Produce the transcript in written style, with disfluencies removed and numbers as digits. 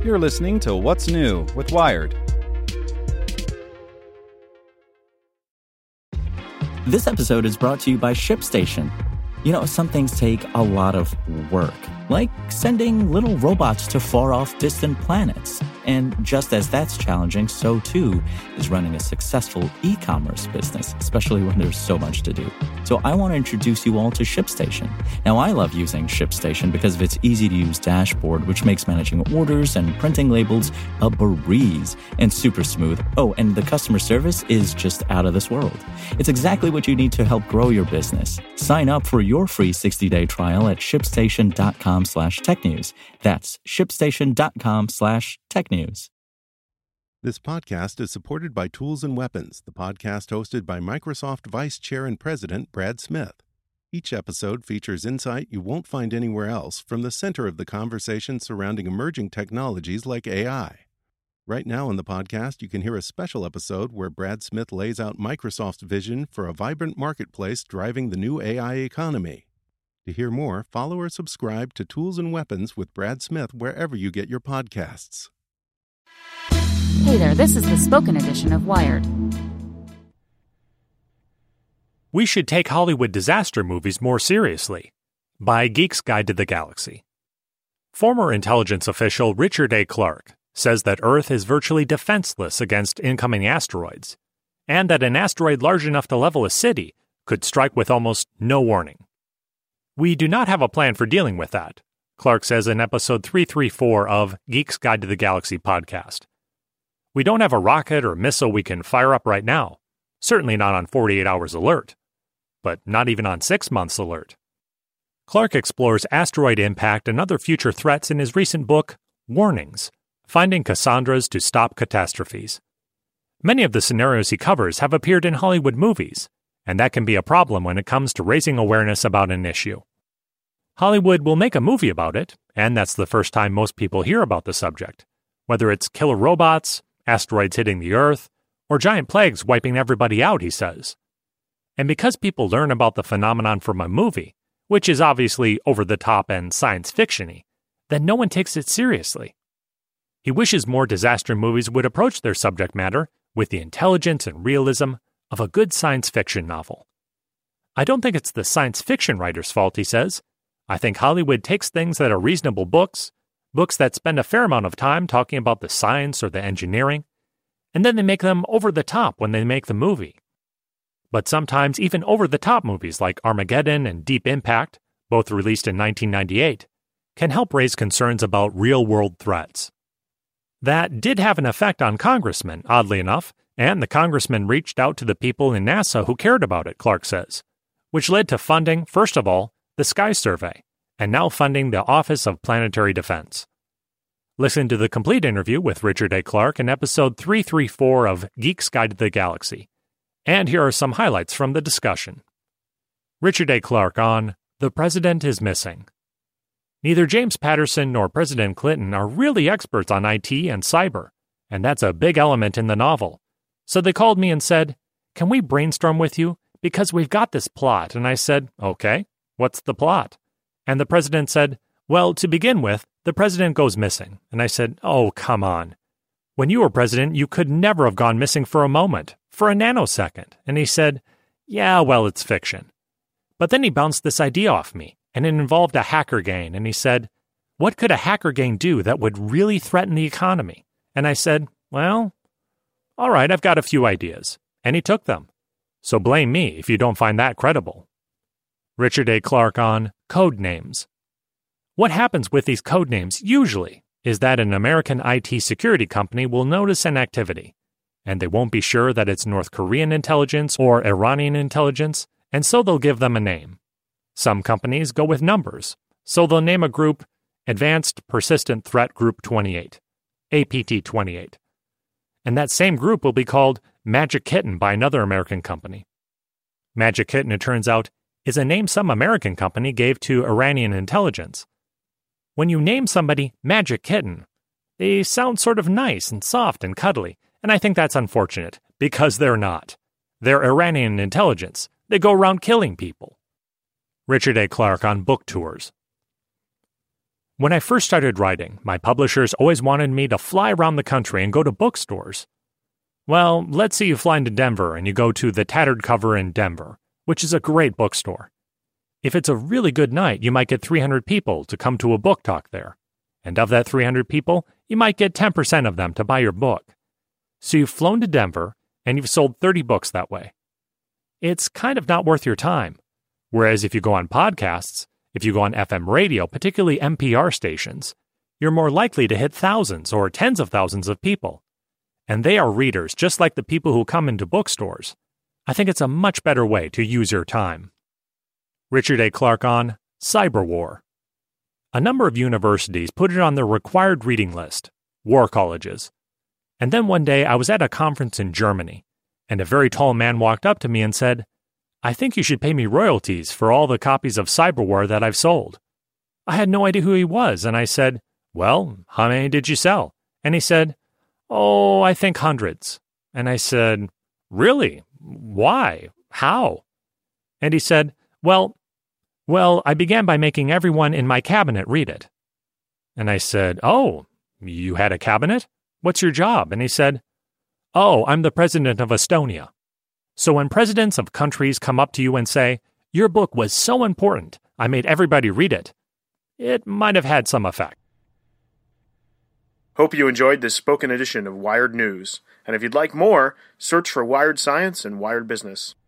You're listening to What's New with Wired. This episode is brought to you by ShipStation. You know, some things take a lot of work, like sending little robots to far-off distant planets. And just as that's challenging, so too is running a successful e-commerce business, especially when there's so much to do. So I want to introduce you all to ShipStation. Now, I love using ShipStation because of its easy-to-use dashboard, which makes managing orders and printing labels a breeze and super smooth. Oh, and the customer service is just out of this world. It's exactly what you need to help grow your business. Sign up for your free 60-day trial at shipstation.com/technews. That's shipstation.com/technews. This podcast is supported by Tools and Weapons, the podcast hosted by Microsoft Vice Chair and President Brad Smith. Each episode features insight you won't find anywhere else from the center of the conversation surrounding emerging technologies like AI. Right now on the podcast, you can hear a special episode where Brad Smith lays out Microsoft's vision for a vibrant marketplace driving the new AI economy. To hear more, follow or subscribe to Tools and Weapons with Brad Smith wherever you get your podcasts. Hey there, this is the spoken edition of Wired. We should take Hollywood disaster movies more seriously. By Geek's Guide to the Galaxy. Former intelligence official Richard A. Clarke says that Earth is virtually defenseless against incoming asteroids, and that an asteroid large enough to level a city could strike with almost no warning. We do not have a plan for dealing with that, Clarke says in episode 334 of Geek's Guide to the Galaxy podcast. We don't have a rocket or missile we can fire up right now, certainly not on 48 hours alert, but not even on 6 months alert. Clarke explores asteroid impact and other future threats in his recent book, Warnings: Finding Cassandras to Stop Catastrophes. Many of the scenarios he covers have appeared in Hollywood movies, and that can be a problem when it comes to raising awareness about an issue. Hollywood will make a movie about it, and that's the first time most people hear about the subject, whether it's killer robots, asteroids hitting the Earth, or giant plagues wiping everybody out, he says. And because people learn about the phenomenon from a movie, which is obviously over-the-top and science fiction-y, then no one takes it seriously. He wishes more disaster movies would approach their subject matter with the intelligence and realism of a good science fiction novel. I don't think it's the science fiction writer's fault, he says. I think Hollywood takes things that are reasonable books that spend a fair amount of time talking about the science or the engineering, and then they make them over the top when they make the movie. But sometimes even over-the-top movies like Armageddon and Deep Impact, both released in 1998, can help raise concerns about real-world threats. That did have an effect on congressmen, oddly enough, and the congressmen reached out to the people in NASA who cared about it, Clarke says, which led to funding, first of all, the Sky Survey, and now funding the Office of Planetary Defense. Listen to the complete interview with Richard A. Clarke in episode 334 of Geek's Guide to the Galaxy. And here are some highlights from the discussion. Richard A. Clarke on The President is Missing. Neither James Patterson nor President Clinton are really experts on IT and cyber, and that's a big element in the novel. So they called me and said, "Can we brainstorm with you? Because we've got this plot." And I said, "Okay, what's the plot?" And the president said, "Well, to begin with, the president goes missing." And I said, "Oh, come on. When you were president, you could never have gone missing for a moment, for a nanosecond." And he said, "Yeah, well, it's fiction." But then he bounced this idea off me, and it involved a hacker gang. And he said, "What could a hacker gang do that would really threaten the economy?" And I said, "Well, all right, I've got a few ideas." And he took them. So blame me if you don't find that credible. Richard A. Clarke on code names. What happens with these code names usually is that an American IT security company will notice an activity, and they won't be sure that it's North Korean intelligence or Iranian intelligence, and so they'll give them a name. Some companies go with numbers, so they'll name a group Advanced Persistent Threat Group 28, APT 28. And that same group will be called Magic Kitten by another American company. Magic Kitten, it turns out, is a name some American company gave to Iranian intelligence. When you name somebody Magic Kitten, they sound sort of nice and soft and cuddly, and I think that's unfortunate, because they're not. They're Iranian intelligence. They go around killing people. Richard A. Clarke on book tours. When I first started writing, my publishers always wanted me to fly around the country and go to bookstores. Well, let's say you fly into Denver and you go to the Tattered Cover in Denver, which is a great bookstore. If it's a really good night, you might get 300 people to come to a book talk there. And of that 300 people, you might get 10% of them to buy your book. So you've flown to Denver, and you've sold 30 books that way. It's kind of not worth your time. Whereas if you go on podcasts, if you go on FM radio, particularly NPR stations, you're more likely to hit thousands or tens of thousands of people. And they are readers, just like the people who come into bookstores. I think it's a much better way to use your time. Richard A. Clarke on Cyber War. A number of universities put it on their required reading list, war colleges. And then one day I was at a conference in Germany, and a very tall man walked up to me and said, "I think you should pay me royalties for all the copies of Cyber War that I've sold." I had no idea who he was, and I said, "Well, how many did you sell?" And he said, "Oh, I think hundreds." And I said, "Really? Why? How?" And he said, Well, I began by making everyone in my cabinet read it." And I said, "Oh, you had a cabinet? What's your job?" And he said, "Oh, I'm the president of Estonia." So when presidents of countries come up to you and say, "Your book was so important, I made everybody read it," it might have had some effect. Hope you enjoyed this spoken edition of Wired News. And if you'd like more, search for Wired Science and Wired Business.